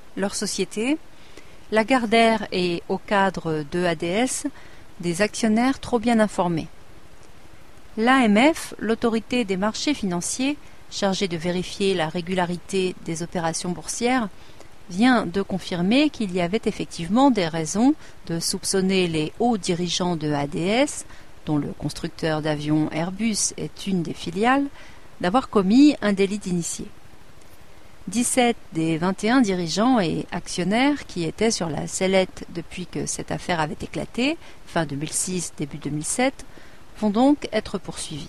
leur société, Lagardère et au cadre de ADS, des actionnaires trop bien informés. L'AMF, l'autorité des marchés financiers, chargée de vérifier la régularité des opérations boursières, vient de confirmer qu'il y avait effectivement des raisons de soupçonner les hauts dirigeants de ADS, dont le constructeur d'avions Airbus est une des filiales, d'avoir commis un délit d'initié. 17 des 21 dirigeants et actionnaires qui étaient sur la sellette depuis que cette affaire avait éclaté, fin 2006, début 2007, vont donc être poursuivis.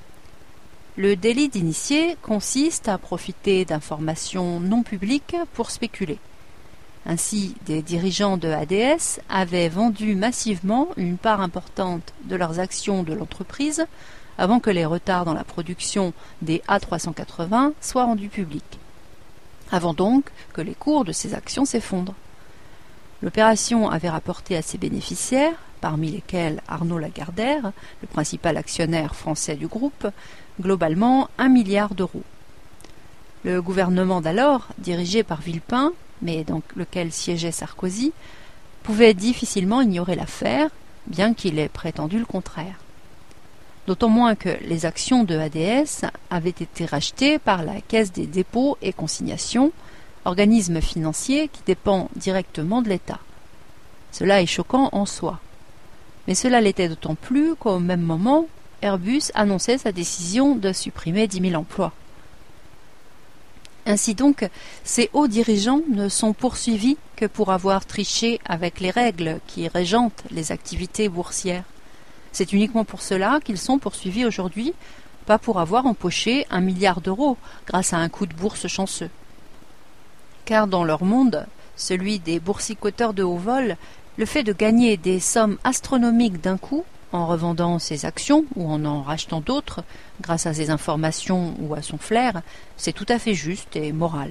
Le délit d'initié consiste à profiter d'informations non publiques pour spéculer. Ainsi, des dirigeants de ADS avaient vendu massivement une part importante de leurs actions de l'entreprise avant que les retards dans la production des A380 soient rendus publics, avant donc que les cours de ces actions s'effondrent. L'opération avait rapporté à ses bénéficiaires, parmi lesquels Arnaud Lagardère, le principal actionnaire français du groupe, globalement 1 milliard d'euros. Le gouvernement d'alors, dirigé par Villepin, mais dans lequel siégeait Sarkozy, pouvait difficilement ignorer l'affaire, bien qu'il ait prétendu le contraire. D'autant moins que les actions de ADS avaient été rachetées par la Caisse des dépôts et consignations, organisme financier qui dépend directement de l'État. Cela est choquant en soi. Mais cela l'était d'autant plus qu'au même moment, Airbus annonçait sa décision de supprimer 10 000 emplois. Ainsi donc, ces hauts dirigeants ne sont poursuivis que pour avoir triché avec les règles qui régentent les activités boursières. C'est uniquement pour cela qu'ils sont poursuivis aujourd'hui, pas pour avoir empoché 1 milliard d'euros grâce à un coup de bourse chanceux. Car dans leur monde, celui des boursicoteurs de haut vol, le fait de gagner des sommes astronomiques d'un coup, en revendant ses actions ou en rachetant d'autres, grâce à ses informations ou à son flair, c'est tout à fait juste et moral.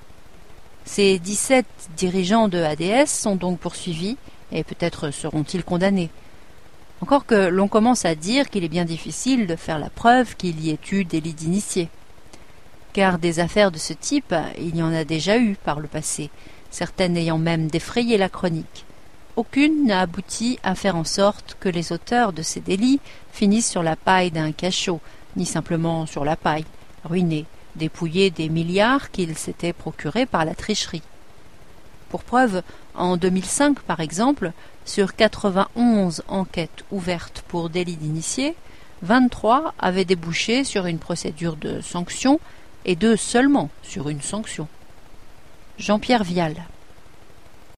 Ces 17 dirigeants de ADS sont donc poursuivis et peut-être seront-ils condamnés. Encore que l'on commence à dire qu'il est bien difficile de faire la preuve qu'il y ait eu délit d'initié. Car des affaires de ce type, il y en a déjà eu par le passé, certaines ayant même défrayé la chronique. Aucune n'a abouti à faire en sorte que les auteurs de ces délits finissent sur la paille d'un cachot, ni simplement sur la paille, ruinés, dépouillés des milliards qu'ils s'étaient procurés par la tricherie. Pour preuve, en 2005 par exemple, sur 91 enquêtes ouvertes pour délit d'initié, 23 avaient débouché sur une procédure de sanction et 2 seulement sur une sanction. Jean-Pierre Vial.